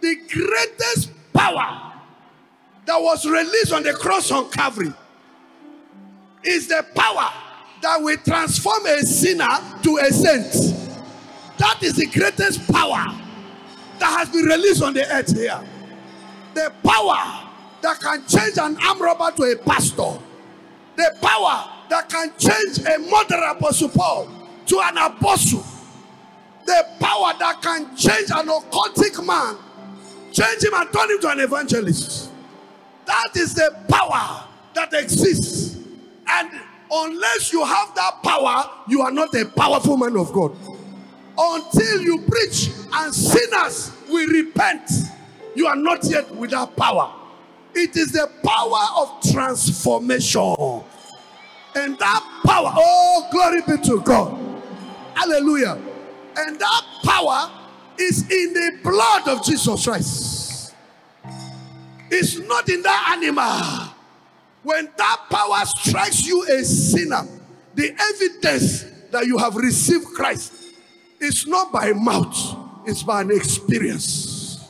the greatest power that was released on the cross on Calvary is the power that will transform a sinner to a saint. That is the greatest power that has been released on the earth here. The power that can change an armed robber to a pastor. The power that can change a murderer, Apostle Paul, to an apostle. The power that can change an occultic man, change him and turn him to an evangelist. That is the power that exists. And unless you have that power, you are not a powerful man of God. Until you preach and sinners will repent, you are not yet without power. It is the power of transformation. And that power, oh, glory be to God. Hallelujah. And that power is in the blood of Jesus Christ. It's not in that animal. When that power strikes you, a sinner, the evidence that you have received Christ is not by mouth, it's by an experience.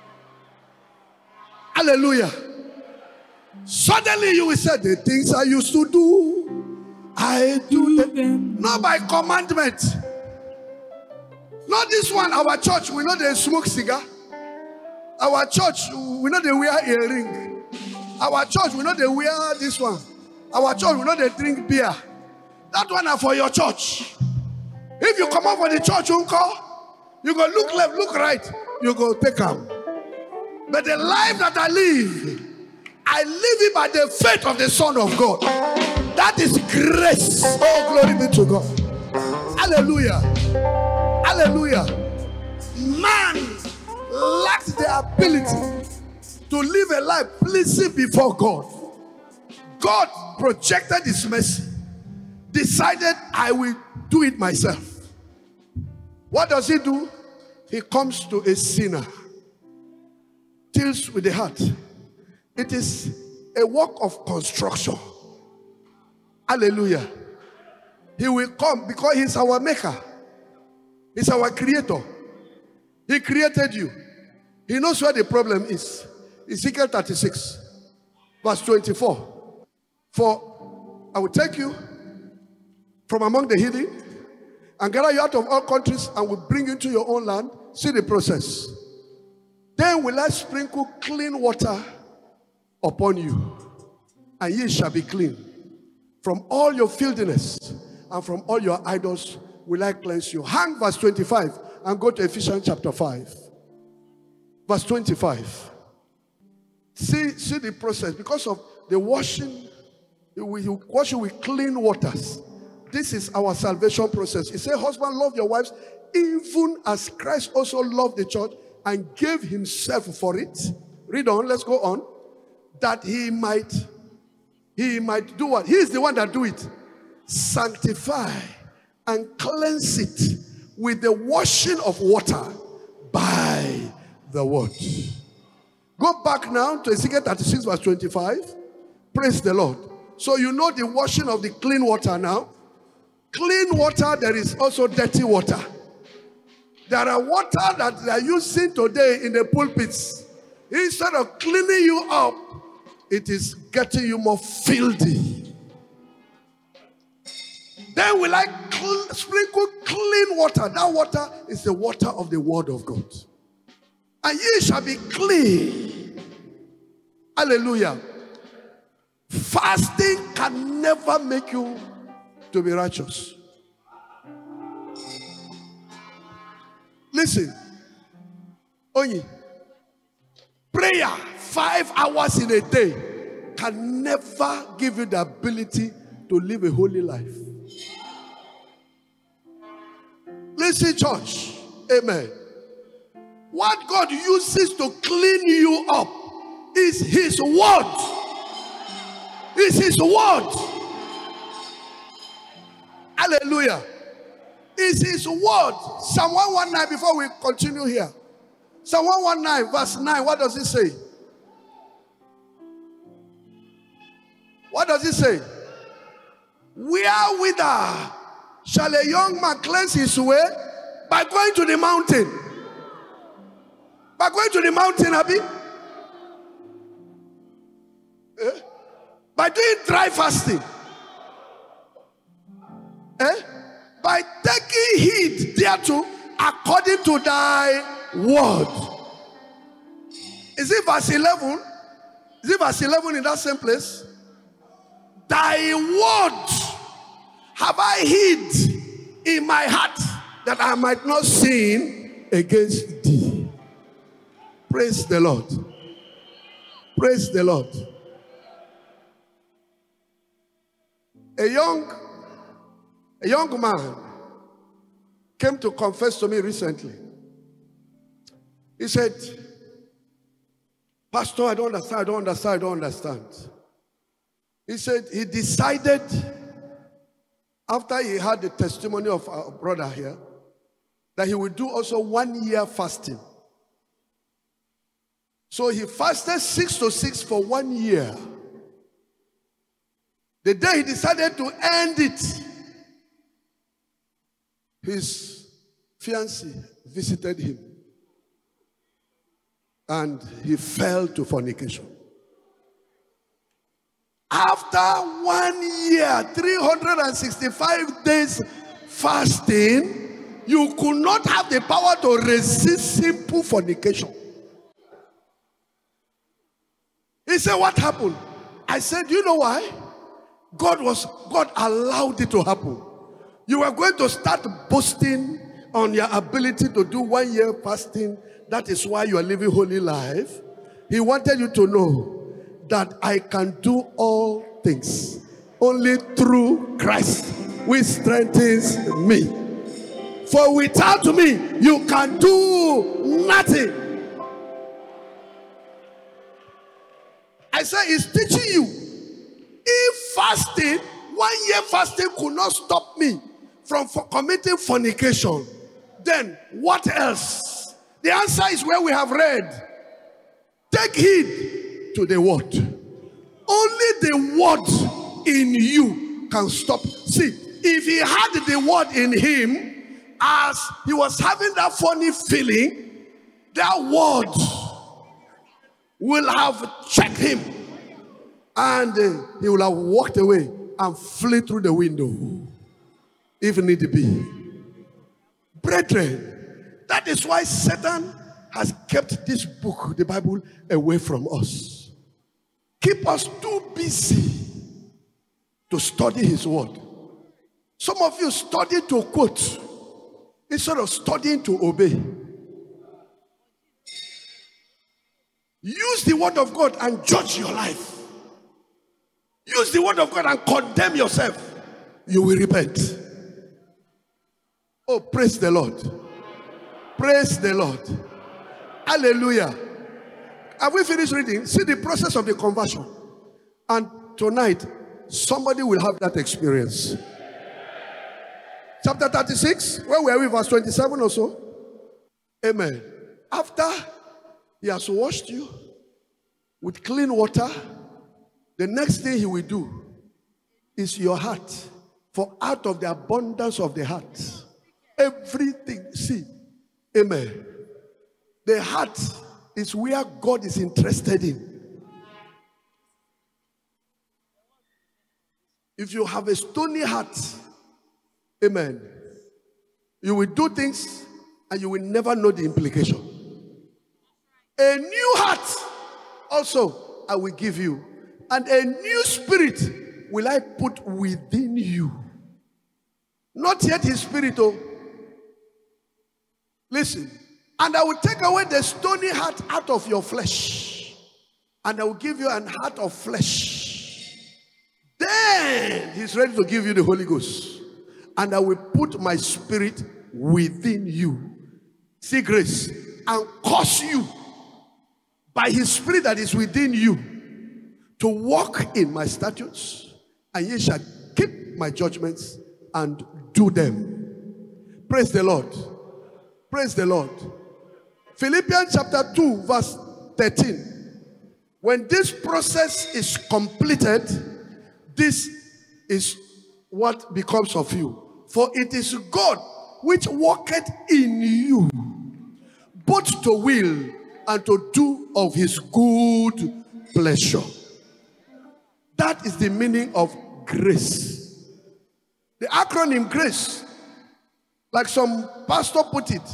Hallelujah. Suddenly you will say, the things I used to do, I do them. Not by commandment. Not this one. Our church, we know they smoke cigar. Our church, we know they wear earring. Our church, we know they wear this one. Our church, we know they drink beer. That one are for your church. If you come out for the church, you go look left, look right, you go take them. But the life that I live it by the faith of the Son of God. That is grace. Oh, glory be to God. Hallelujah. Hallelujah. Man lacks the ability to live a life pleasing before God. God projected his mercy, decided I will do it myself. What does he do? He comes to a sinner, deals with the heart. It is a work of construction. Hallelujah. He will come because he's our maker. He's our creator. He created you. He knows where the problem is. Ezekiel 36, verse 24. For I will take you from among the heathen and gather you out of all countries and will bring you into your own land. See the process. Then will I sprinkle clean water upon you, and ye shall be clean. From all your filthiness and from all your idols will I cleanse you. Hang verse 25 and go to Ephesians chapter 5. Verse 25. See the process. Because of the washing, we wash you with clean waters. This is our salvation process. It says, husband, love your wives, even as Christ also loved the church and gave himself for it. Read on, let's go on. That he might do what? He is the one that do it. Sanctify and cleanse it with the washing of water by the word. Go back now to Ezekiel 36 verse 25. Praise the Lord. So you know the washing of the clean water now. Clean water, there is also dirty water. There are water that they are using today in the pulpits. Instead of cleaning you up, it is getting you more filthy. Then will I sprinkle clean water. That water is the water of the word of God. And ye shall be clean. Hallelujah. Fasting can never make you to be righteous. Listen. Only prayer 5 hours in a day can never give you the ability to live a holy life. Listen, church. Amen. What God uses to clean you up is his word. Is his word. Hallelujah. Is his word. Psalm 119, before we continue here. Psalm 119 verse 9, what does it say? What does it say? Wherewithal shall a young man cleanse his way? By going to the mountain. By going to the mountain, Abi. By doing dry fasting. By taking heed thereto according to thy word. Is it verse 11? Is it verse 11 in that same place? Thy word have I hid in my heart, that I might not sin against thee. Praise the Lord. Praise the Lord. A young man came to confess to me recently. He said, Pastor, I don't understand. He said he decided, after he had the testimony of our brother here, that he would do also 1 year fasting. So he fasted 6 to 6 for 1 year. The day he decided to end it, his fiancée visited him and he fell to fornication. After 1 year, 365 days fasting, you could not have the power to resist simple fornication. He said, what happened? I said, you know why? God allowed it to happen. You were going to start boasting on your ability to do 1 year fasting. That is why you are living holy life. He wanted you to know that I can do all things only through Christ, which strengthens me. For without me, you can do nothing. I said, he's teaching you. If fasting, 1 year fasting could not stop me from committing fornication, then what else? The answer is where we have read. Take heed to the word. Only the word in you can stop. See, if he had the word in him, as he was having that funny feeling, that word will have checked him. And he will have walked away and flee through the window, if need be. Brethren, that is why Satan has kept this book, the Bible, away from us. Keep us too busy to study his word. Some of you study to quote instead of studying to obey. Use the word of God and judge your life. Use the word of God and condemn yourself. You will repent. Oh, praise the Lord. Praise the Lord. Hallelujah. Have we finished reading? See the process of the conversion. And tonight, somebody will have that experience. Chapter 36, where were we? Verse 27 or so. Amen. After he has washed you with clean water, the next thing he will do is your heart. For out of the abundance of the heart, everything, see, amen. The heart is where God is interested in. If you have a stony heart, amen, you will do things and you will never know the implication. A new heart also I will give you, and a new spirit will I put within you. Not yet his spirit, oh. Listen. And I will take away the stony heart out of your flesh, and I will give you an heart of flesh. Then he's ready to give you the Holy Ghost. And I will put my spirit within you. See grace. And cause you, by his spirit that is within you, to walk in my statutes, and ye shall keep my judgments and do them. Praise the Lord. Praise the Lord. Philippians chapter 2 verse 13. When this process is completed, this is what becomes of you. For it is God which worketh in you, both to will and to do of his good pleasure. That is the meaning of grace. The acronym grace, like some pastor put it,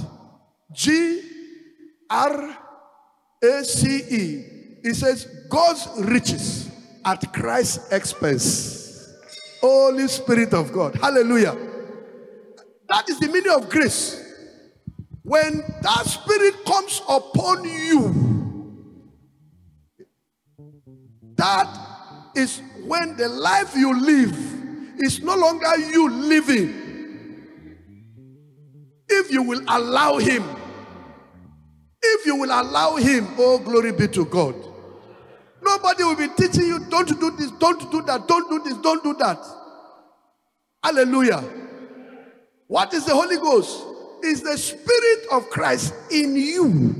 GRACE. It says God's riches at Christ's expense. Holy Spirit of God. Hallelujah. That is the meaning of grace. When that Spirit comes upon you, that is when the life you live is no longer you living. If you will allow him. If you will allow him, oh, glory be to God. Nobody will be teaching you, don't do this, don't do that, don't do this, don't do that. Hallelujah. What is the Holy Ghost? It's the Spirit of Christ in you.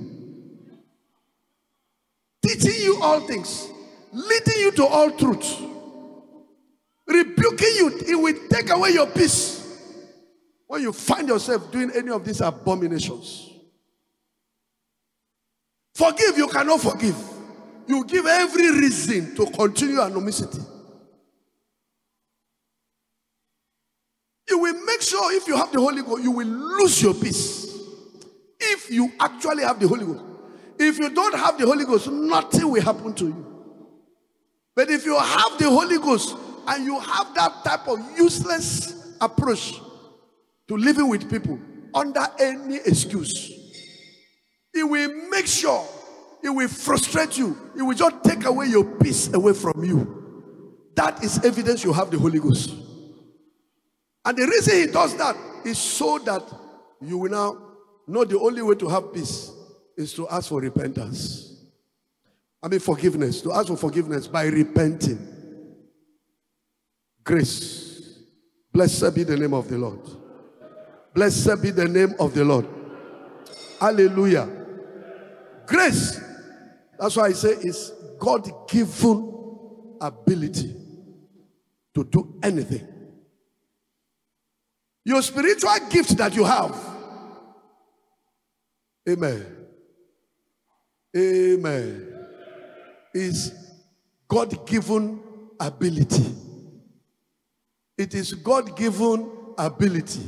Teaching you all things. Leading you to all truth. Rebuking you. It will take away your peace when you find yourself doing any of these abominations. Forgive, you cannot forgive. You give every reason to continue animosity. You will make sure if you have the Holy Ghost, you will lose your peace. If you actually have the Holy Ghost. If you don't have the Holy Ghost, nothing will happen to you. But if you have the Holy Ghost and you have that type of useless approach to living with people under any excuse, it will make sure, it will frustrate you. It will just take away your peace away from you. That is evidence you have the Holy Ghost. And the reason he does that is so that you will now know the only way to have peace is to ask for repentance. Forgiveness. To ask for forgiveness by repenting. Grace. Blessed be the name of the Lord. Blessed be the name of the Lord. Hallelujah. Grace. That's why I say it's God-given ability to do anything. Your spiritual gift that you have. Amen. Amen. Is God-given ability. It is God-given ability.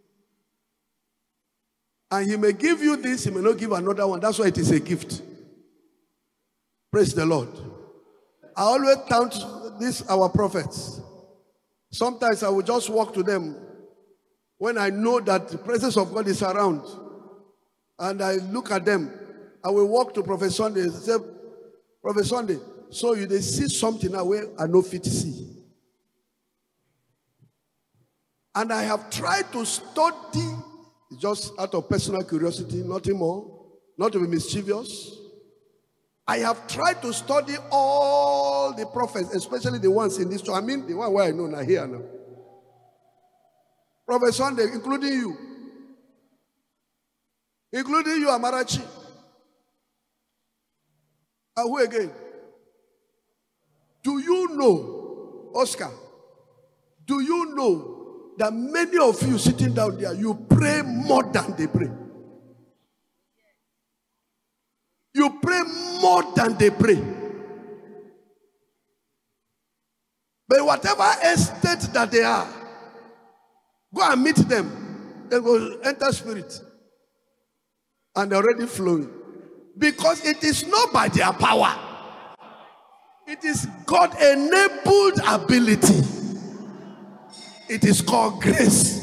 And he may give you this, he may not give another one. That's why it is a gift. Praise the Lord. I always count these our prophets. Sometimes I will just walk to them when I know that the presence of God is around. And I look at them. I will walk to Prophet Sunday and say, Prophet Sunday, so you they see something now where I no fit to see. And I have tried to study, just out of personal curiosity, nothing more, not to be mischievous. I have tried to study all the prophets, especially the ones in this church. The one where I know now, here now. Prophet Sunday, including you. Including you, Amarachi. And who again? Do you know, Oscar, do you know that many of you sitting down there, you pray more than they pray? You pray more than they pray. But whatever estate that they are, go and meet them. They will enter spirit. And they're already flowing. Because it is not by their power. It is God-enabled ability. It is called grace.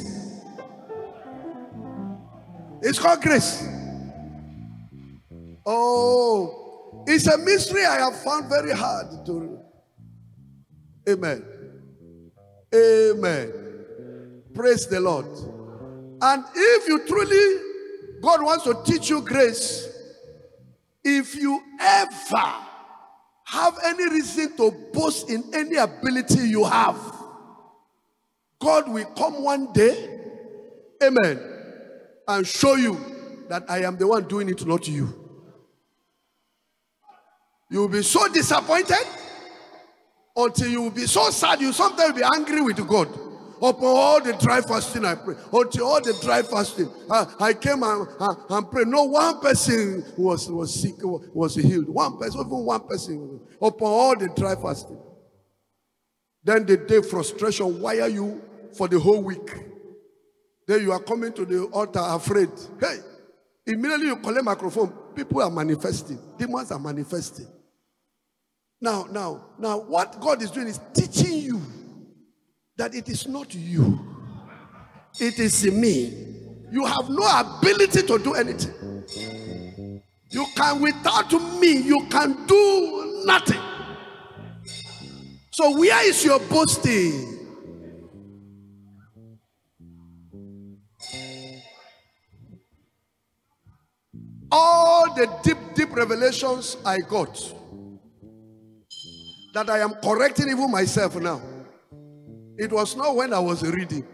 It's called grace. Oh, it's a mystery I have found very hard to. Amen. Amen. Praise the Lord. And if you truly, God wants to teach you grace, if you ever have any reason to boast in any ability you have, God will come one day, amen, and show you that I am the one doing it, not you. You will be so disappointed until you will be so sad. You sometimes will be angry with God. Upon all the dry fasting I prayed. Until all the dry fasting, I came and prayed. No one person was sick, was healed. One person, even one person. Upon all the dry fasting. Then the day frustration wire you for the whole week. Then you are coming to the altar afraid. Hey, immediately you collect microphone. People are manifesting. Demons are manifesting. Now, what God is doing is teaching you that it is not you. It is me. You have no ability to do anything. You can, without me, you can do nothing. So where is your boasting? All the deep revelations I got, that I am correcting even myself now. It was not when I was reading.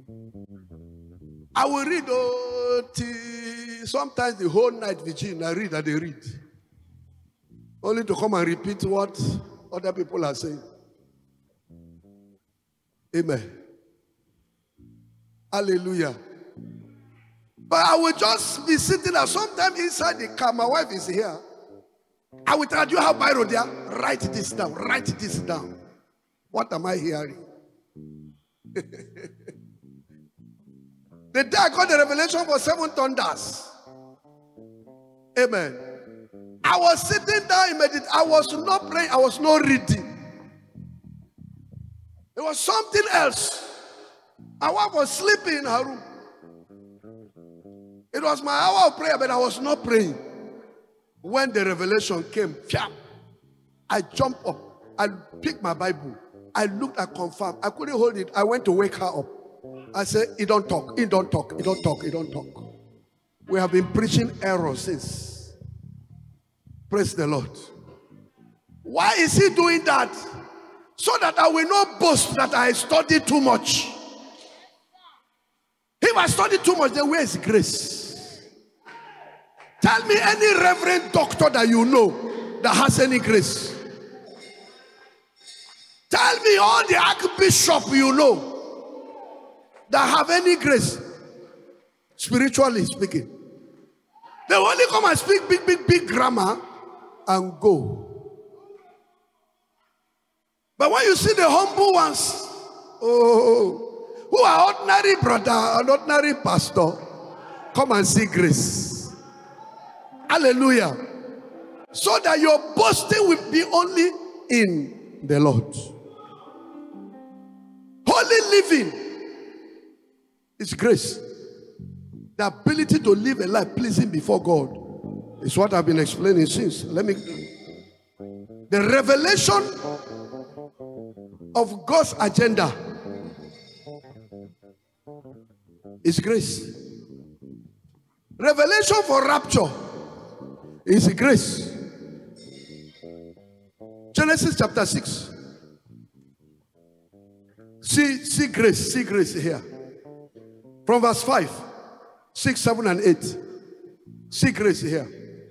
I will read sometimes the whole night vigil. I read and they read. Only to come and repeat what other people are saying. Amen. Hallelujah. But I will just be sitting there. Sometimes inside the car, my wife is here. I will tell you how Bible there. Write this down. Write this down. What am I hearing? The day I got the revelation for 7 thunders. Amen. I was sitting down in meditation. I was not praying. I was not reading. It was something else. My wife was sleeping in her room. It was my hour of prayer, but I was not praying. When the revelation came, I jumped up. I picked my Bible. I looked, I confirmed. I couldn't hold it. I went to wake her up. I said, "He don't talk. He don't talk. He don't talk. He don't talk." We have been preaching error since. Praise the Lord. Why is he doing that? So that I will not boast that I studied too much. If I studied too much, then where is grace? Tell me any reverend doctor that you know that has any grace. Tell me all the archbishop you know that have any grace. Spiritually speaking. They only come and speak big grammar and go. But when you see the humble ones, who are ordinary brother and ordinary pastor, come and see grace. Hallelujah. So that your boasting will be only in the Lord. Holy living is grace. The ability to live a life pleasing before God is what I've been explaining since. The revelation of God's agenda is grace. Revelation for rapture is grace. Genesis chapter 6. See grace here. From verse 5, 6, 7, and 8. See grace here.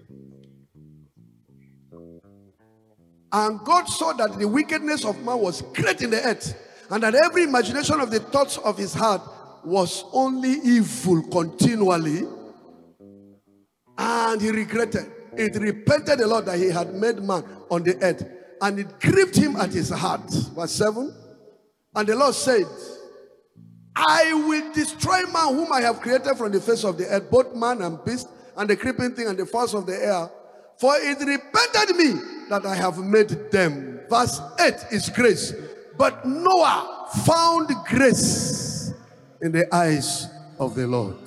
And God saw that the wickedness of man was great in the earth, and that every imagination of the thoughts of his heart was only evil continually. And he regretted. It repented the Lord that he had made man on the earth, and it grieved him at his heart. Verse 7. And the Lord said, I will destroy man whom I have created from the face of the earth, both man and beast, and the creeping thing and the fowls of the air. For it repented me that I have made them. Verse 8 is grace. But Noah found grace in the eyes of the Lord.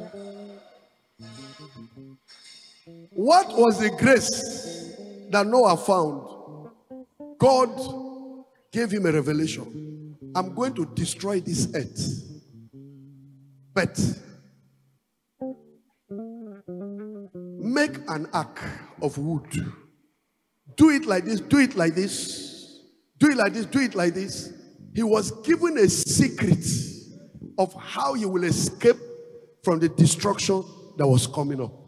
What was the grace that Noah found? God gave him a revelation. I'm going to destroy this earth. But make an ark of wood. Do it like this, do it like this. Do it like this, do it like this. He was given a secret of how he will escape from the destruction that was coming up.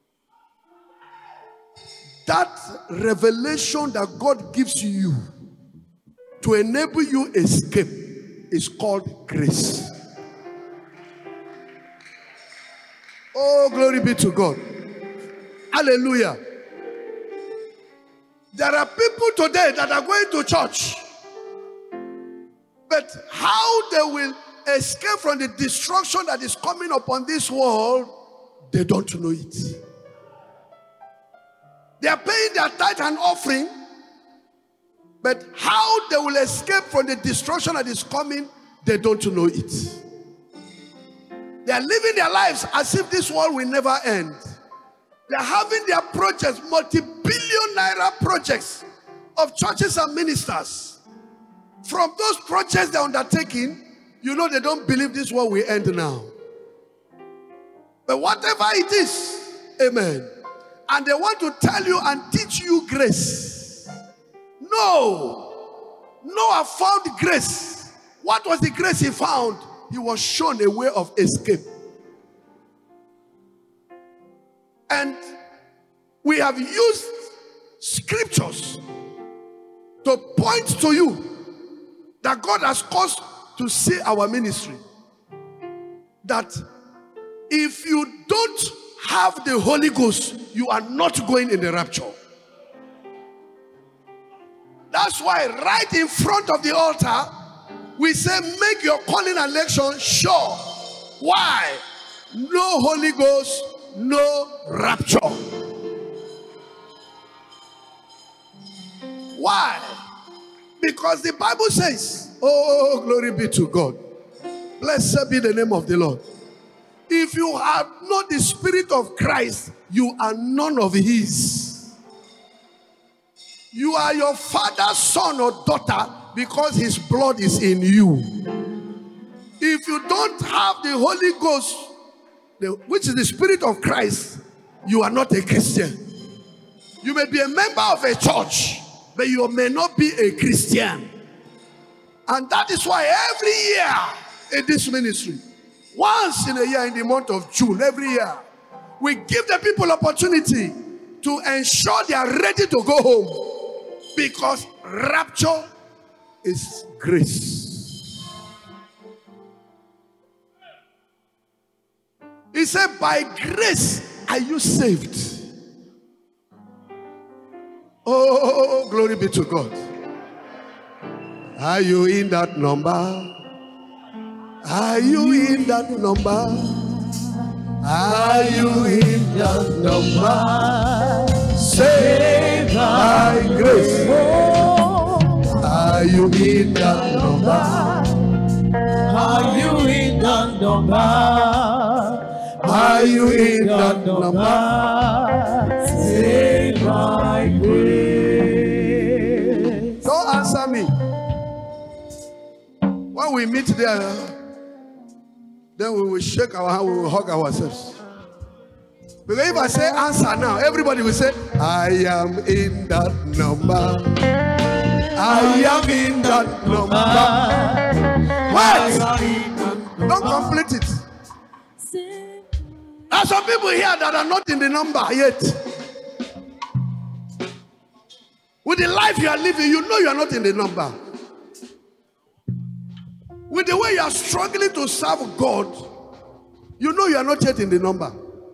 That revelation that God gives you to enable you escape is called grace. Oh, glory be to God. Hallelujah. There are people today that are going to church, but how they will escape from the destruction that is coming upon this world, they don't know it. They are paying their tithe and offering, but how they will escape from the destruction that is coming, they don't know it. They are living their lives as if this world will never end. They are having their projects, multi-billion naira projects of churches and ministers. From those projects they are undertaking, you know they don't believe this world will end now. But whatever it is, amen. And they want to tell you and teach you grace. No. Noah found grace. What was the grace he found? He was shown a way of escape. And we have used scriptures to point to you that God has caused to see our ministry. That if you don't have the Holy Ghost, you are not going in the rapture. That's why right in front of the altar, we say, make your calling and election sure. Why? No Holy Ghost, no rapture. Why? Because the Bible says, oh, glory be to God. Blessed be the name of the Lord. If you have not the Spirit of Christ, you are none of His. You are your father's son or daughter because His blood is in you. If you don't have the Holy Ghost, which is the Spirit of Christ, you are not a Christian. You may be a member of a church, but you may not be a Christian. And that is why every year in this ministry, once in a year in the month of June, every year, we give the people opportunity to ensure they are ready to go home. Because rapture is grace. He said, by grace are you saved. Oh, glory be to God. Are you in that number? Are you in that number? Are you in that number? Saved by grace. Are you in that number? Are you in that number? Are you in that number? Saved by grace. Don't answer me. When we meet there, then we will shake our hand, we will hug ourselves. Because if I say answer now, everybody will say, I am in that number. I am in that number. Wait! Don't complete it. There are some people here that are not in the number yet. With the life you are living, you know you are not in the number. With the way you are struggling to serve God, you know you are not yet in the number.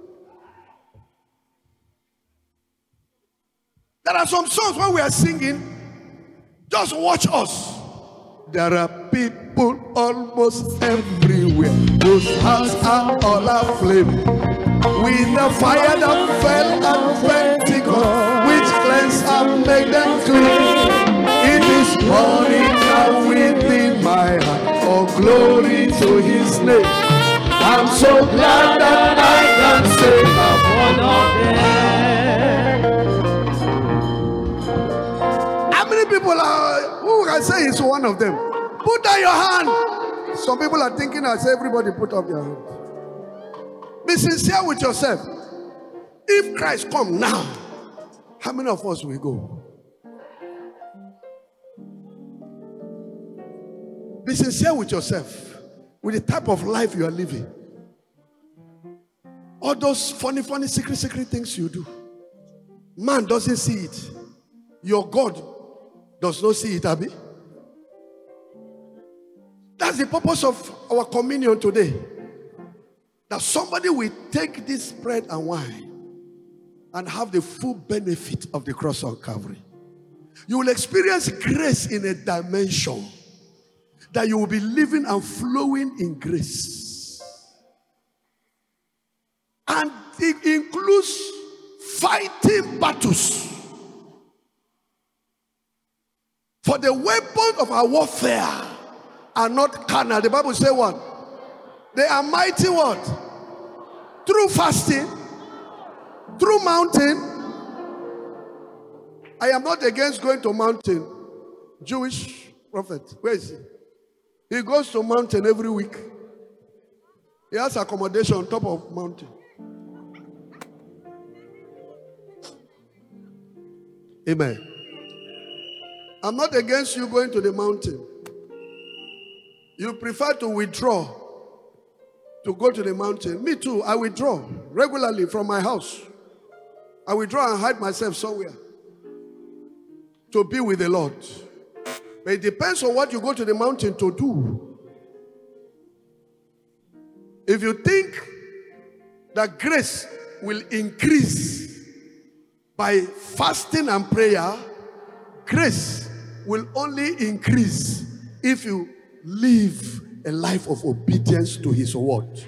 There are some songs when we are singing, just watch us. There are people almost everywhere whose hearts are all aflame with the fire that fell at Pentecost, which cleansed and made them clean. It is burning now within my heart. Oh, glory to His name. I'm so glad that I can say I'm one of them. How many people are, who can say is one of them? Put down your hand. Some people are thinking as everybody put up your hand. Be sincere with yourself. If Christ come now, how many of us will go? Be sincere with yourself, with the type of life you are living. All those funny, secret things you do. Man doesn't see it. Your God does not see it, Abi. That's the purpose of our communion today. That somebody will take this bread and wine and have the full benefit of the cross on Calvary. You will experience grace in a dimension that you will be living and flowing in grace. And it includes fighting battles. For the weapons of our warfare are not carnal. The Bible says what? They are mighty what? Through fasting, through mountain. I am not against going to mountain. Jewish prophet, where is he? He goes to mountain every week. He has accommodation on top of mountain. Amen. I'm not against you going to the mountain. You prefer to withdraw to go to the mountain. Me too, I withdraw regularly from my house. I withdraw and hide myself somewhere to be with the Lord. But it depends on what you go to the mountain to do. If you think that grace will increase by fasting and prayer, grace will only increase if you live a life of obedience to His word.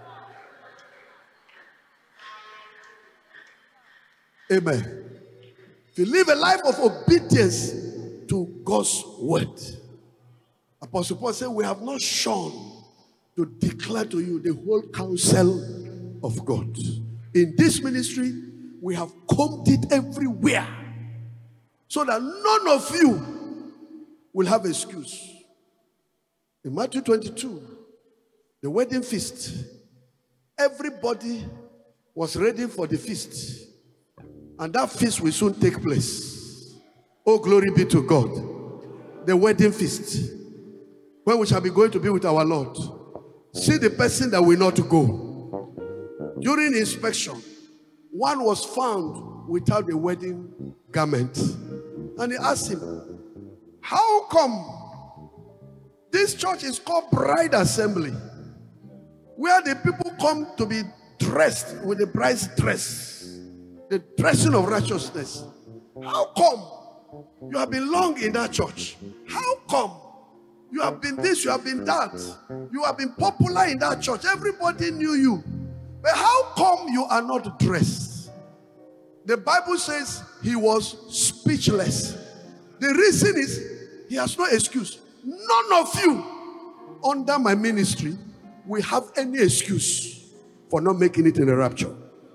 Amen. If you live a life of obedience to God's word. Apostle Paul said, we have not shone to declare to you the whole counsel of God. In this ministry, we have combed it everywhere so that none of you will have excuse. In Matthew 22, the wedding feast, everybody was ready for the feast. And that feast will soon take place. Oh, glory be to God. The wedding feast, when we shall be going to be with our Lord. See the person that will not go. During inspection, one was found without the wedding garment. And he asked him, how come this church is called Bride Assembly, where the people come to be dressed with the bride's dress, the dressing of righteousness? How come you have been long in that church? How come you have been this, you have been that? You have been popular in that church. Everybody knew you. But how come you are not dressed? The Bible says he was speechless. The reason is he has no excuse. None of you under my ministry will have any excuse for not making it in the rapture.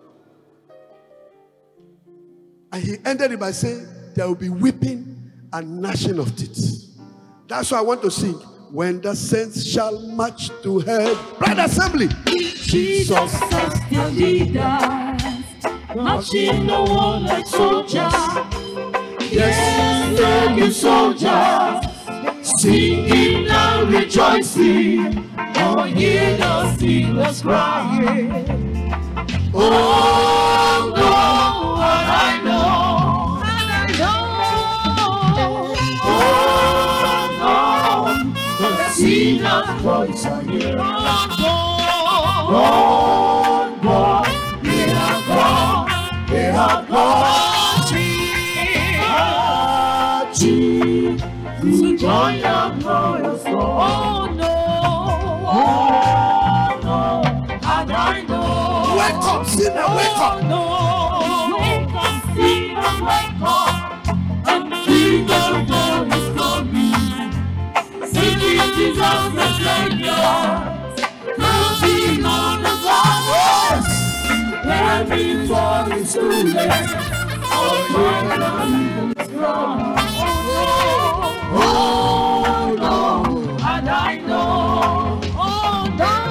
And he ended it by saying, there will be weeping and gnashing of teeth. That's why I want to sing. When the saints shall march to hell. Bride Assembly. Jesus is the leader, marching the war like soldiers. Yes, they're good soldiers, singing and rejoicing. Oh, hear the steelers crying. Oh, no, and I know, oh, no, the sinner's voice I hear. Oh, God, they are gone, they are gone. To join the glorious Lord. Oh, no, and I know. Wake up, sinner, wake up. No, wake up, sinner, wake up, and see the Lord is coming. Singing Jesus the Savior, counting on the cross. Every fall is too late. Oh, my God is gone. Oh, no, and I know. Oh,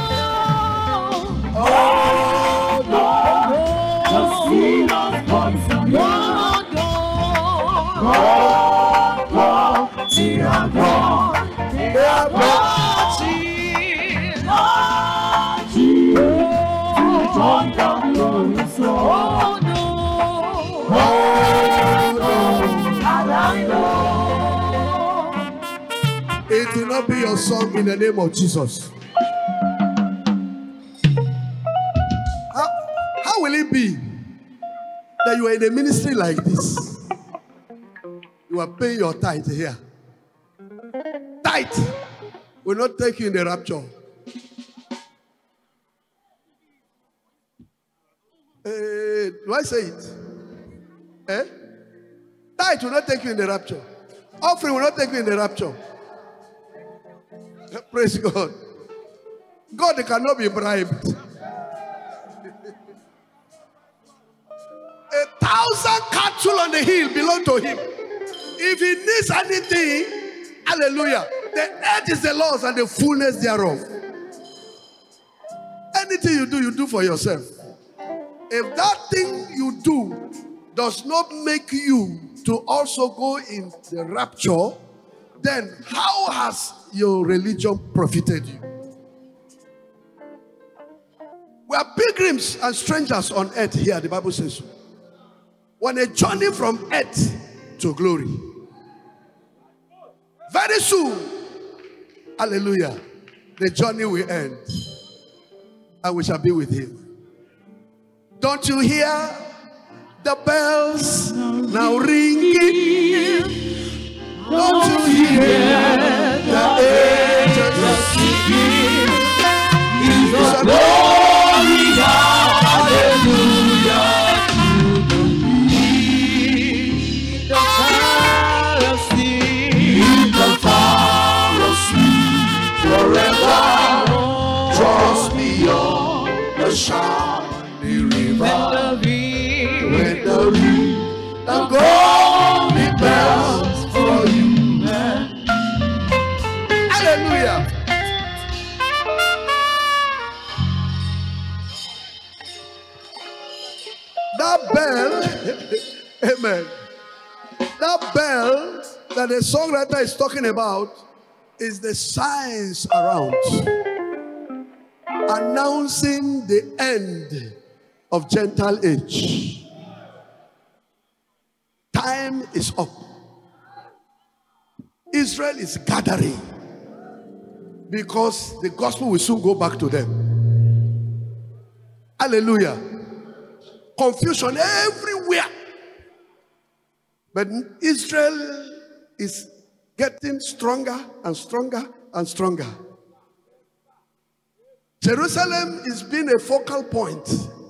no, the seal of voice of God. God, they are gone. They are gone. To join the glorious Lord. Oh, no, and I know. It It will not be your song in the name of Jesus. How will it be that you are in a ministry like this? You are paying your tithe here. Tithe will not take you in the rapture. Do I say it? Tithe will not take you in the rapture. Offering will not take you in the rapture. Praise God. God cannot be bribed. 1,000 cattle on the hill belong to him. If he needs anything, hallelujah, the earth is the Lord's and the fullness thereof. Anything you do for yourself. If that thing you do does not make you to also go in the rapture, then how has your religion profited you? We are pilgrims and strangers on earth here, the Bible says so. On a journey from earth to glory. Very soon, hallelujah, the journey will end and we shall be with him. Don't you hear the bells now ringing? Don't you hear the angels singing? Is the glory, hallelujah, to the in the Pharisee, forever, draws me on the shining river. When the ring and golden bells for you. Hallelujah. That bell, amen. That bell that the songwriter is talking about is the signs around, announcing the end of Gentile age. Time is up. Israel is gathering because the gospel will soon go back to them. Hallelujah. Confusion everywhere. But Israel is getting stronger and stronger and stronger. Jerusalem is being a focal point.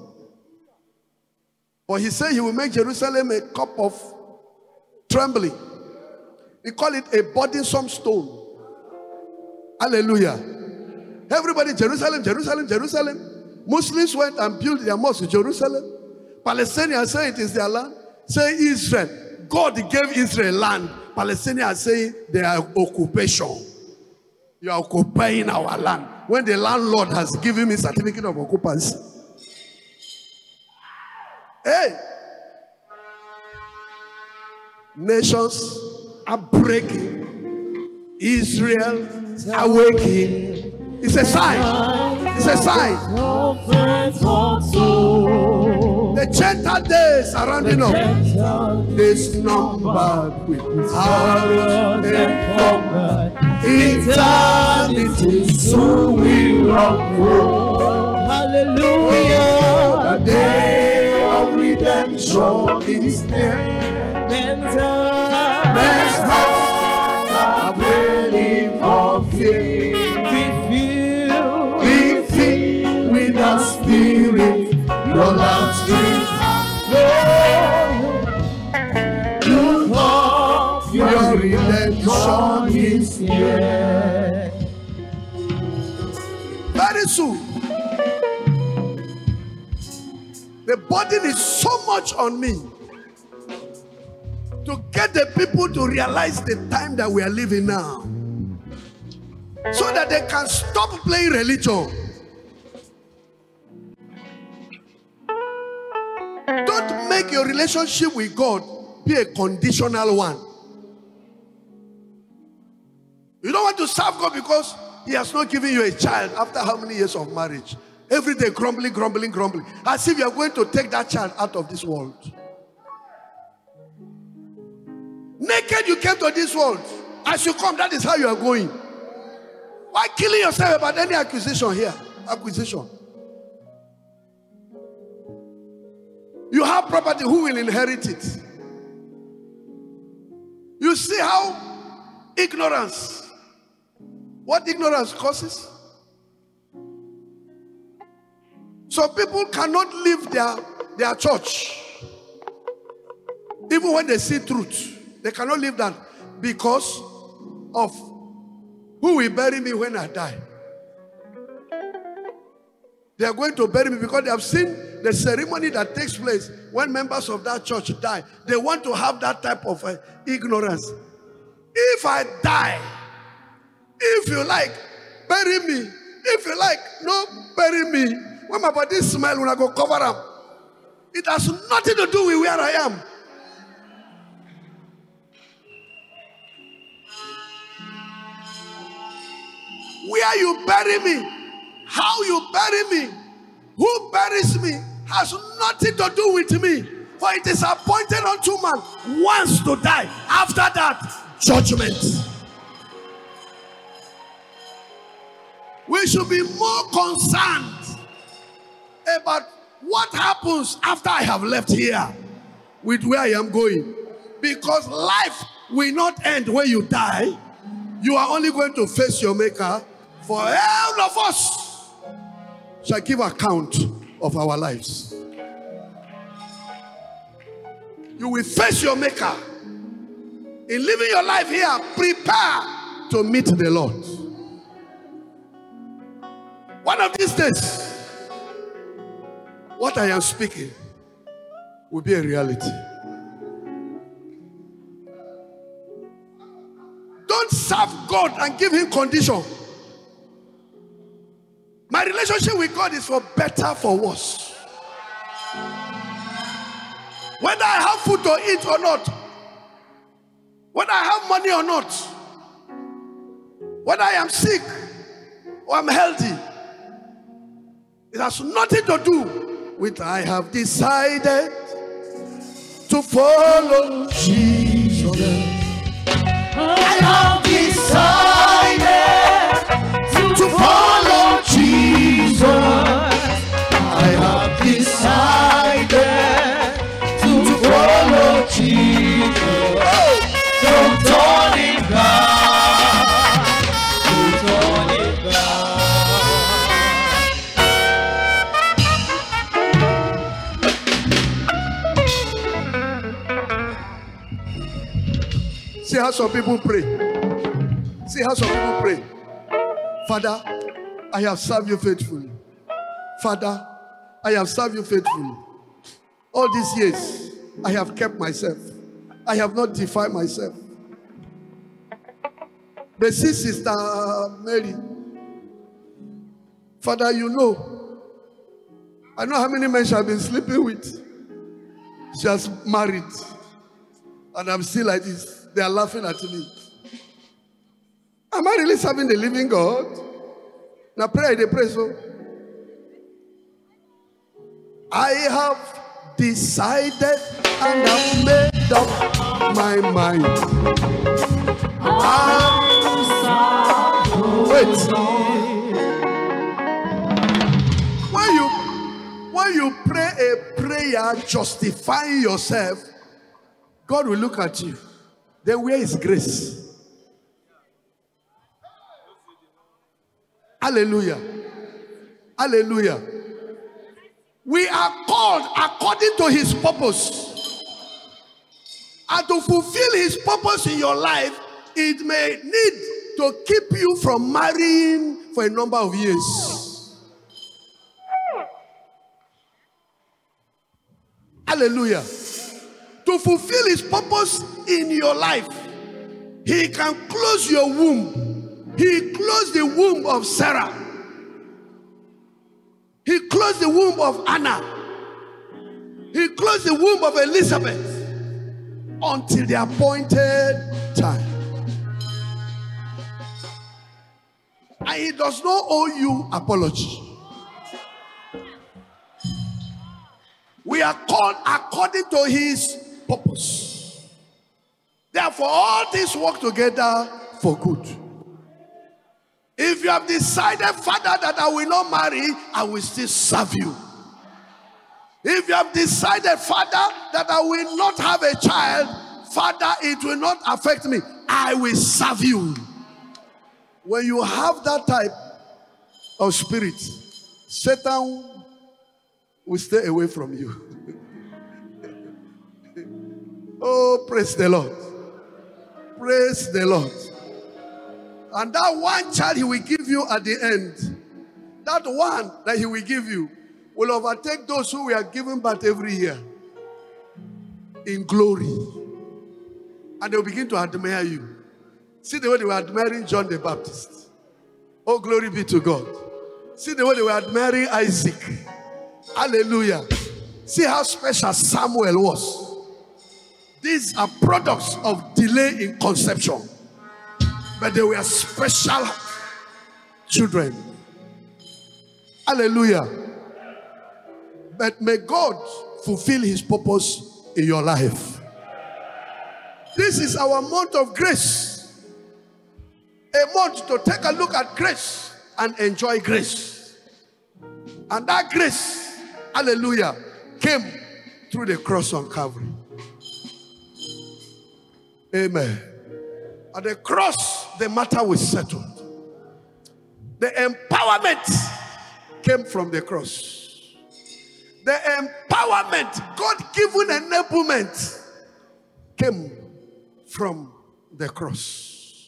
But he said he will make Jerusalem a cup of trembling. He call it a burdensome stone. Hallelujah. Everybody, Jerusalem, Jerusalem, Jerusalem. Muslims went and built their mosque in Jerusalem. Palestinians say it is their land. Say Israel. God gave Israel land. Palestinians say they are occupation. You are occupying our land. When the landlord has given me certificate of occupancy. Hey! Nations are breaking. Israel awakening. It's a sign. It's a sign. The Gentile days are rounding up. Days numbered with hours and numbered. Eternity soon will unfold. Hallelujah. The day of redemption is near. Men's hearts are waiting for faith. Be filled with the Spirit. Your love streams flow. Your redemption is here. Very soon. The burden is so much on me to get the people to realize the time that we are living now, so that they can stop playing religion. Don't make your relationship with God be a conditional one. You don't want to serve God because He has not given you a child after how many years of marriage? Every day grumbling, grumbling, grumbling. As if you are going to take that child out of this world. Naked you came to this world. As you come, that is how you are going. Why killing yourself about any accusation here? Acquisition. You have property, who will inherit it? You see how ignorance, what ignorance causes? Some people cannot leave their church. Even when they see truth, they cannot leave that because of who will bury me when I die. They are going to bury me because they have seen the ceremony that takes place when members of that church die. They want to have that type of ignorance. If I die, if you like, bury me. If you like, no, bury me. When my body smells, when I go cover up, it has nothing to do with where I am. Where you bury me, how you bury me, who buries me has nothing to do with me. For it is appointed unto man once to die. After that, judgment. We should be more concerned about what happens after I have left here with where I am going. Because life will not end when you die. You are only going to face your maker. For all of us shall give account of our lives. You will face your maker. In living your life here, prepare to meet the Lord. One of these days, what I am speaking will be a reality. Don't serve God and give him condition. My relationship with God is for better, for worse. Whether I have food to eat or not, whether I have money or not, whether I am sick or I'm healthy, it has nothing to do with I have decided to follow Jesus. I have decided to follow Jesus. I have decided to follow Jesus. Don't turn it back. Don't turn it back. See how some people pray. See how some people pray. Father, I have served you faithfully. Father, I have served you faithfully. All these years, I have kept myself. I have not defiled myself. But see, Sister Mary, Father, you know, I know how many men she has been sleeping with. She has married. And I'm still like this. They are laughing at me. Am I really serving the living God? Now pray, they pray so. I have decided and I've made up my mind. Wait. When you pray a prayer justifying yourself, God will look at you. Then where is grace? Hallelujah. Hallelujah. We are called according to his purpose. And to fulfill his purpose in your life, it may need to keep you from marrying for a number of years. Hallelujah. To fulfill his purpose in your life, he can close your womb. He closed the womb of Sarah. He closed the womb of Anna. He closed the womb of Elizabeth until the appointed time. And he does not owe you apology. We are called according to his purpose. Therefore, all things work together for good. If you have decided, Father, that I will not marry, I will still serve you. If you have decided, Father, that I will not have a child, Father, it will not affect me, I will serve you. When you have that type of spirit, Satan will stay away from you. Oh, praise the Lord. Praise the Lord. And that one child he will give you at the end, that one that he will give you, will overtake those who were given birth every year in glory. And they'll begin to admire you. See the way they were admiring John the Baptist. Oh, glory be to God. See the way they were admiring Isaac. Hallelujah. See how special Samuel was. These are products of delay in conception. But they were special children. Hallelujah. But may God fulfill his purpose in your life. This is our month of grace. A month to take a look at grace and enjoy grace. And that grace, hallelujah, came through the cross on Calvary. Amen. At the cross, the matter was settled. The empowerment came from the cross. The empowerment, God-given enablement, came from the cross.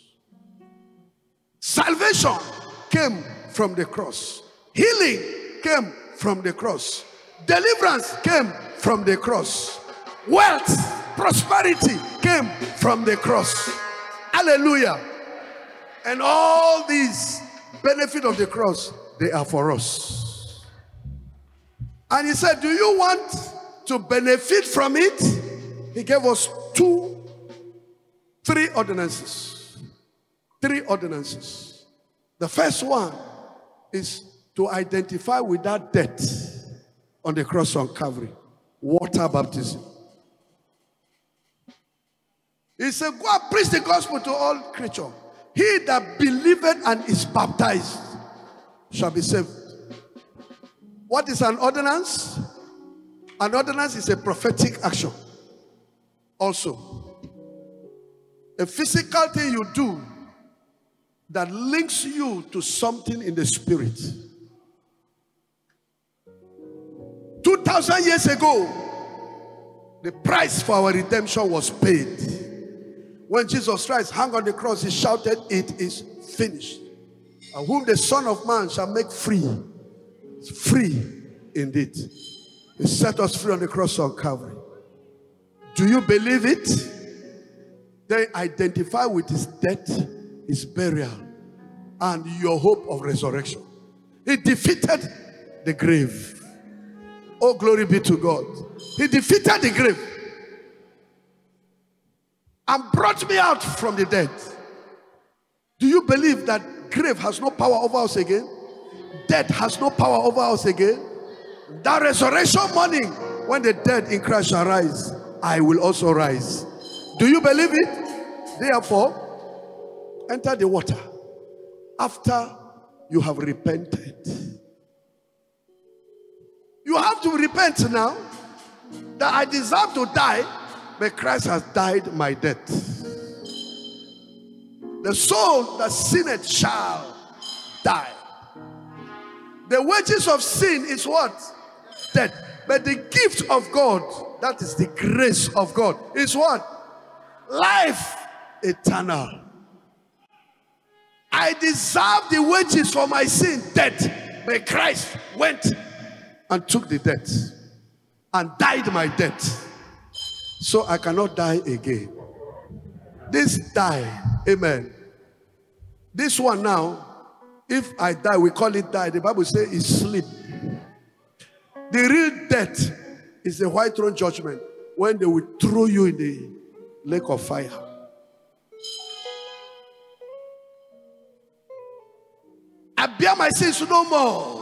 Salvation came from the cross. Healing came from the cross. Deliverance came from the cross. Wealth, prosperity came from the cross. Hallelujah. And all these benefits of the cross, they are for us. And he said, do you want to benefit from it? He gave us three ordinances. 3 ordinances. The first one is to identify with that death on the cross on Calvary. Water baptism. He said, go and preach the gospel to all creatures. He that believeth and is baptized shall be saved. What is an ordinance? An ordinance is a prophetic action. Also, a physical thing you do that links you to something in the spirit. 2,000 years ago, the price for our redemption was paid. When Jesus Christ hung on the cross, he shouted, it is finished. And whom the Son of Man shall make free, free indeed. He set us free on the cross on Calvary. Do you believe it? Then identify with his death, his burial, and your hope of resurrection. He defeated the grave. Oh, glory be to God. He defeated the grave and brought me out from the dead. Do you believe that grave has no power over us again? Death has no power over us again? That resurrection morning, when the dead in Christ shall rise, I will also rise. Do you believe it? Therefore, enter the water after you have repented. You have to repent now that I deserve to die, but Christ has died my death. The soul that sinneth shall die. The wages of sin is what? Death. But the gift of God, that is the grace of God, is what? Life eternal. I deserve the wages for my sin, death. But Christ went and took the death and died my death. So I cannot die again. This die, amen. This one now, if I die, we call it die. The Bible says it's sleep. The real death is the white throne judgment, when they will throw you in the lake of fire. I bear my sins no more.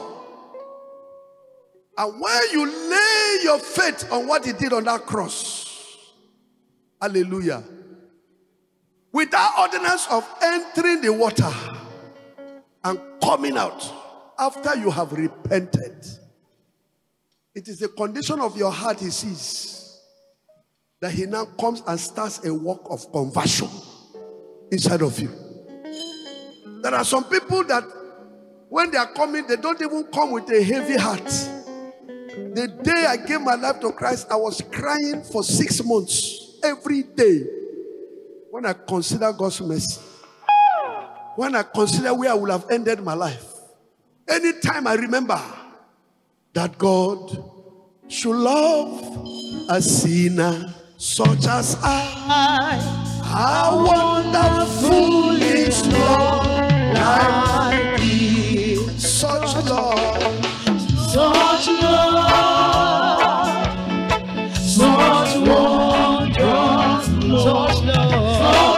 And when you lay your faith on what he did on that cross, hallelujah, with that ordinance of entering the water, and coming out after you have repented. It is the condition of your heart he sees, that he now comes and starts a work of conversion inside of you. There are some people that when they are coming, they don't even come with a heavy heart. The day I gave my life to Christ, I was crying for 6 months every day when I consider God's mercy. When I consider where I would have ended my life. Anytime I remember that God should love a sinner such as I. How wonderful is love like this. Such love, Such love, such wondrous love, such love,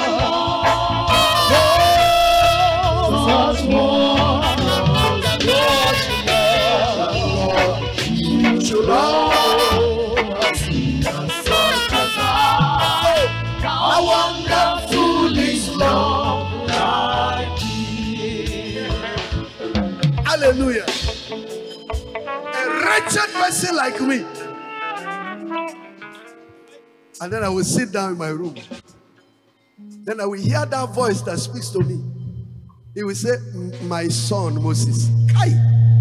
such wondrous to love a sinner such as I. How wonderful is love like this. Hallelujah. A wretched person like me. And then I will sit down in my room. Then I will hear that voice that speaks to me. He will say, my son Moses. Kai.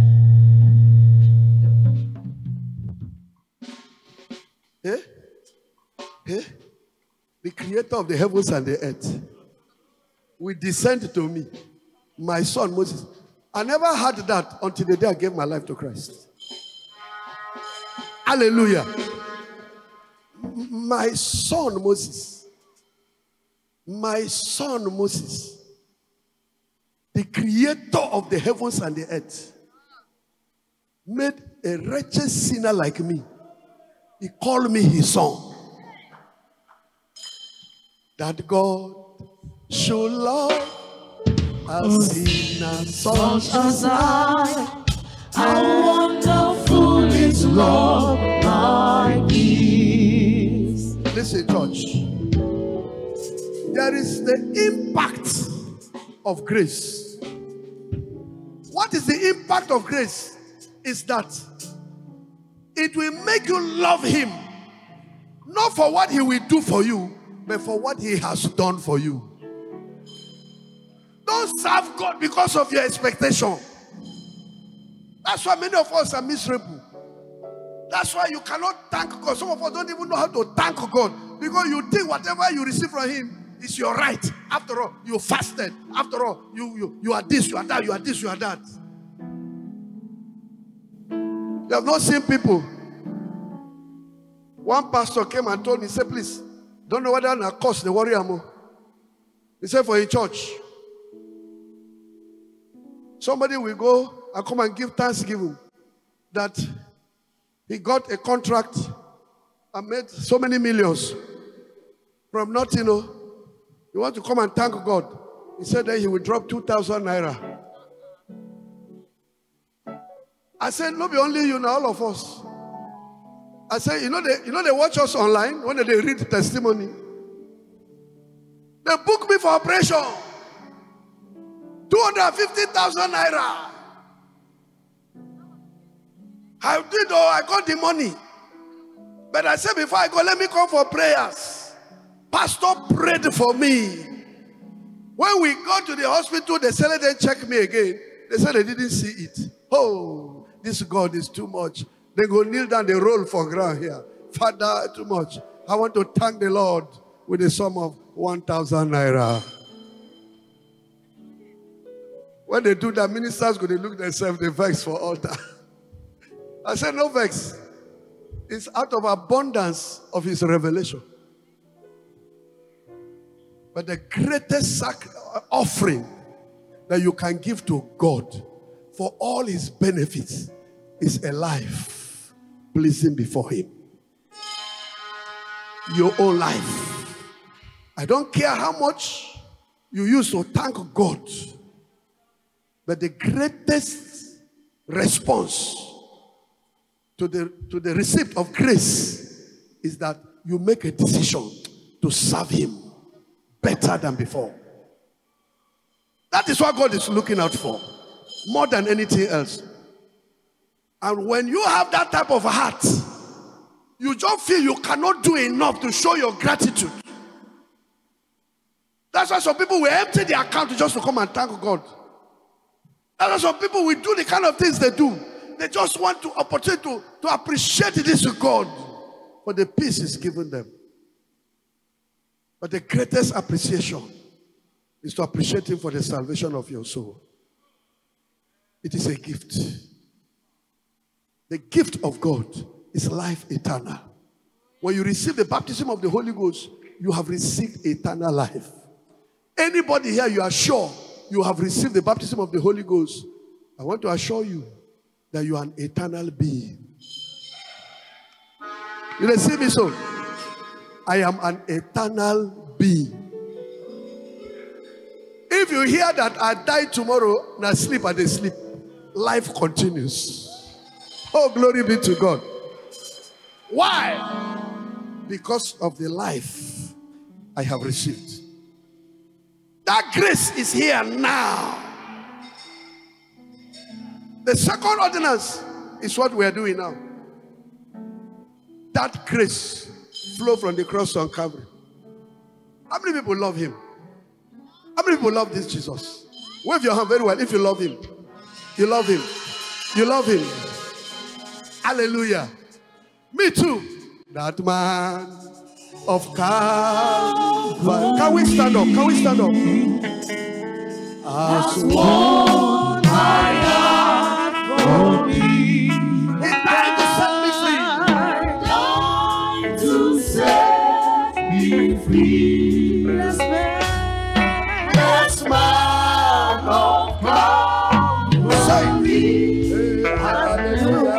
Eh? Eh? The creator of the heavens and the earth will descend to me. My son Moses. I never heard that until the day I gave my life to Christ. Hallelujah. My son Moses. My son Moses. The creator of the heavens and the earth made a wretched sinner like me. He called me his son. That God should love a sinner such as I. How wonderful is love like this. Listen, church. There is the impact of grace. What is the impact of grace? Is that it will make you love him, not for what he will do for you, but for what he has done for you. Don't serve God because of your expectation. That's why many of us are miserable. That's why you cannot thank God. Some of us don't even know how to thank God, because you think whatever you receive from him is your right. After all, you fasted. After all, you are this, you are that, you are this, you are that. You have not seen people. One pastor came and told me, he said, please, don't know whether I cost the warrior more. He said, for a church, somebody will go and come and give thanksgiving that he got a contract and made so many millions from nothing. You want to come and thank God. He said that he will drop 2,000 naira. I said, no, be only you, now all of us. I said, you know they watch us online when they read the testimony. They book me for operation. 250,000 naira. I did, I got the money. But I said, before I go, let me come for prayers. Pastor prayed for me. When we got to the hospital, they said they check me again. They said they didn't see it. Oh, this God is too much. They go kneel down, they roll for ground here. Father, too much. I want to thank the Lord with a sum of 1,000 naira. When they do that, ministers go, they look themselves, they vex for altar. I said, no vex. It's out of abundance of his revelation. But the greatest offering that you can give to God for all his benefits is a life pleasing before him. Your own life. I don't care how much you use to thank God, but the greatest response to the receipt of grace is that you make a decision to serve him better than before. That is what God is looking out for, more than anything else. And when you have that type of heart, you just feel you cannot do enough to show your gratitude. That's why some people will empty their account just to come and thank God. That's why some people will do the kind of things they do. They just want to opportunity to appreciate this to God for the peace He's given them. But the greatest appreciation is to appreciate Him for the salvation of your soul. It is a gift. The gift of God is life eternal. When you receive the baptism of the Holy Ghost, you have received eternal life. Anybody here, you are sure you have received the baptism of the Holy Ghost, I want to assure you that you are an eternal being. You receive me so? I am an eternal being. If you hear that I die tomorrow and I sleep and I sleep, life continues. Oh, glory be to God. Why? Because of the life I have received. That grace is here now. The second ordinance is what we are doing now. That grace flow from the cross on Calvary. How many people love Him? How many people love this Jesus? Wave your hand very well if you love Him. You love Him. You love Him. Hallelujah. Me too. That man of Calvary. Can we stand up? Can we stand up? As one my heart for me. He died to set me free. Died to set me free. Bless man of Calvary. Hallelujah.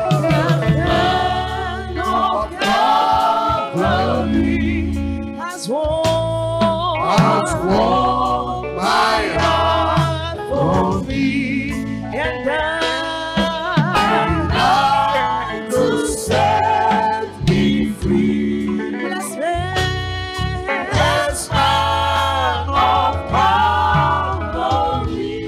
My heart for me, and died to set me free. Bless man of Calvary.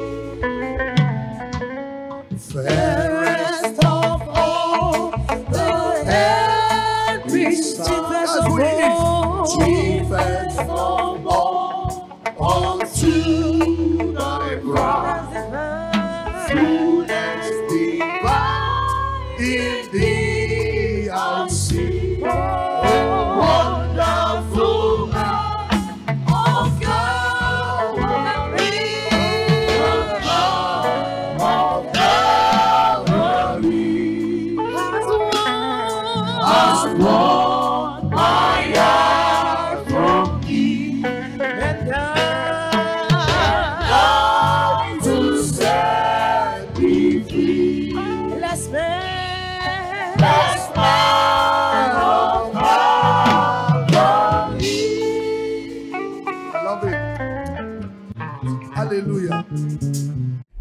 Fairest of all the heavenlies, chiefest of all, unto thy cross, fullness divine in thee I'll see. Wonderful man of Calvary, has won my heart from thee, and died to set me free. Bless man of Calvary. I love it. Hallelujah.